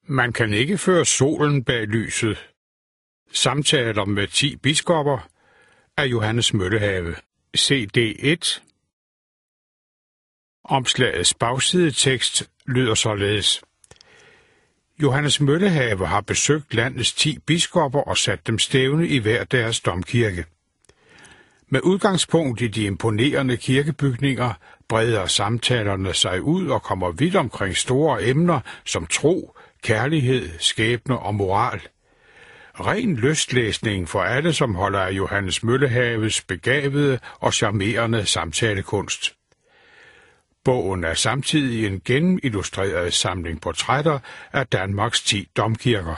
Man kan ikke føre solen bag lyset. Samtaler med 10 biskopper af Johannes Møllehave. CD1. Omslagets bagsidetekst lyder således. Johannes Møllehave har besøgt landets 10 biskopper og sat dem stævne i hver deres domkirke. Med udgangspunkt i de imponerende kirkebygninger breder samtalerne sig ud og kommer vidt omkring store emner som tro, kærlighed, skæbne og moral. Ren lystlæsning for alle, som holder af Johannes Møllehaves begavede og charmerende samtalekunst. Bogen er samtidig en gennemillustreret samling portrætter af Danmarks 10 domkirker.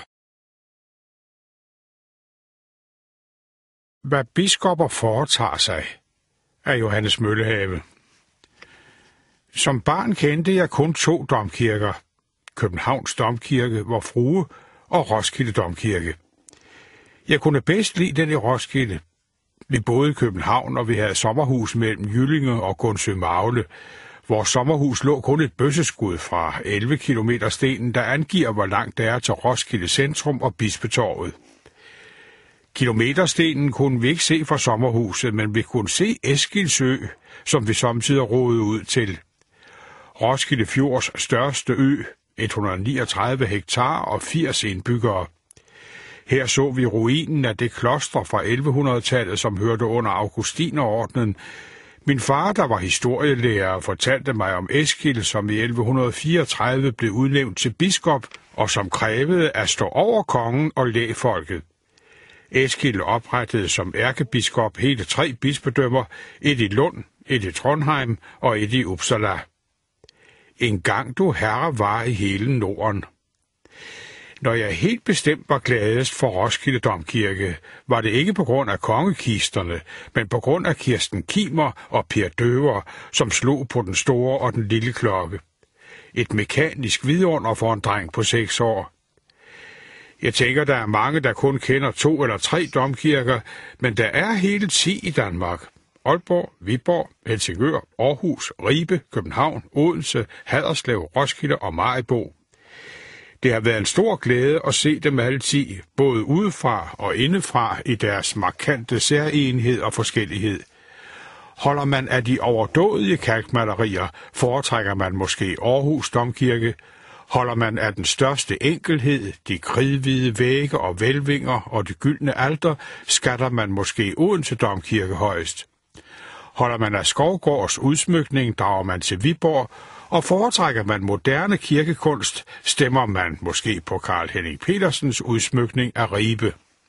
Hvad biskopper foretager sig af Johannes Møllehave. Som barn kendte jeg kun 2 domkirker, Københavns Domkirke, Vor Frue og Roskilde Domkirke. Jeg kunne bedst lide den i Roskilde. Vi boede i København, og vi havde sommerhus mellem Jyllinge og Gundsø-Magle. Vores sommerhus lå kun et bøsseskud fra 11 km stenen, der angiver, hvor langt det er til Roskilde Centrum og Bispetorvet. Kilometerstenen kunne vi ikke se fra sommerhuset, men vi kunne se Eskildsø, som vi samtidig rodede ud til. Roskilde Fjords største ø, 139 hektar og 80 indbyggere. Her så vi ruinen af det kloster fra 1100-tallet, som hørte under Augustinerordenen. Min far, der var historielærer, fortalte mig om Eskild, som i 1134 blev udnævnt til biskop, og som krævede at stå over kongen og lægfolket. Eskild oprettede som ærkebiskop hele 3 bispedømmer, et i Lund, et i Trondheim og et i Uppsala. En gang du herre var i hele Norden. Når jeg helt bestemt var gladest for Roskilde Domkirke, var det ikke på grund af kongekisterne, men på grund af Kirsten Kimer og Per Døver, som slog på den store og den lille klokke. Et mekanisk vidunder for en dreng på 6 år. Jeg tænker, der er mange, der kun kender 2 eller 3 domkirker, men der er hele 10 i Danmark. Aalborg, Viborg, Helsingør, Aarhus, Ribe, København, Odense, Haderslev, Roskilde og Maribo. Det har været en stor glæde at se dem alle 10, både udefra og indefra i deres markante særenhed og forskellighed. Holder man af de overdådige kalkmalerier, foretrækker man måske Aarhus Domkirke. Holder man af den største enkelhed, de kridhvide vægge og hvælvinger og det gyldne alter, skatter man måske Odense Domkirke højst. Holder man af Skovgårds udsmykning, drager man til Viborg, og foretrækker man moderne kirkekunst, stemmer man måske på Carl Henning Petersens udsmykning af Ribe.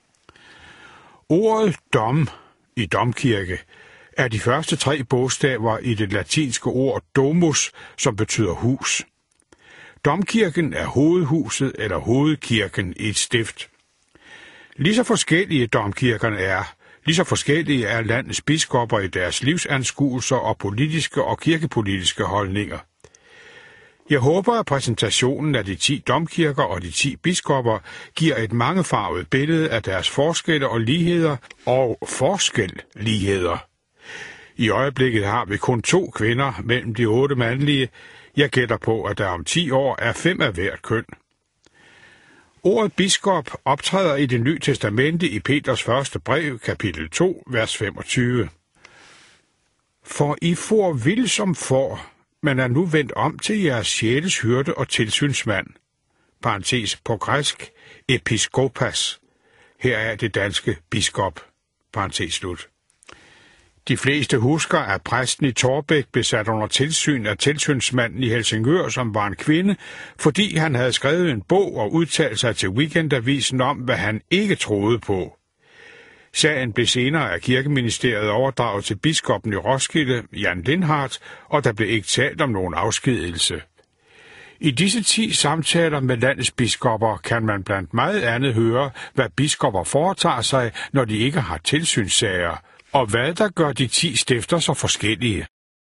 Ordet dom i domkirke er de første 3 bogstaver i det latinske ord domus, som betyder hus. Domkirken er hovedhuset eller hovedkirken i et stift. Lige så forskellige domkirkerne er, lige så forskellige er landets biskopper i deres livsanskuelser og politiske og kirkepolitiske holdninger. Jeg håber, at præsentationen af de 10 domkirker og de 10 biskopper giver et mangefarvet billede af deres forskelle og ligheder og forskelligheder. I øjeblikket har vi kun 2 kvinder mellem de 8 mandlige. Jeg gætter på, at der om 10 år er 5 af hvert køn. Ordet biskop optræder i Det Nye Testamente i Peters første brev, kapitel 2, vers 25. For I for vild som får, men er nu vendt om til jeres sjæles hyrde og tilsynsmand. Parentes på græsk, episkopas. Her er det danske biskop. Parentes slut. De fleste husker, at præsten i Torbæk blev sat under tilsyn af tilsynsmanden i Helsingør, som var en kvinde, fordi han havde skrevet en bog og udtalt sig til Weekendavisen om, hvad han ikke troede på. Sagen blev senere af Kirkeministeriet overdraget til biskoppen i Roskilde, Jan Lindhardt, og der blev ikke talt om nogen afskedigelse. I disse 10 samtaler med landets biskopper kan man blandt meget andet høre, hvad biskopper foretager sig, når de ikke har tilsynssager, og hvad der gør de 10 stifter så forskellige.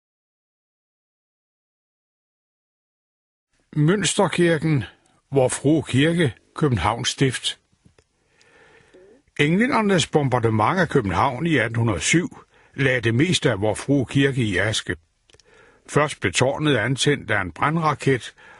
Mønsterkirken, Vor Frue Kirke, Københavns Stift. Englændernes bombardement af København i 1807 lagde det meste af Vor Frue Kirke i aske. Først blev tårnet antændt af en brandraket,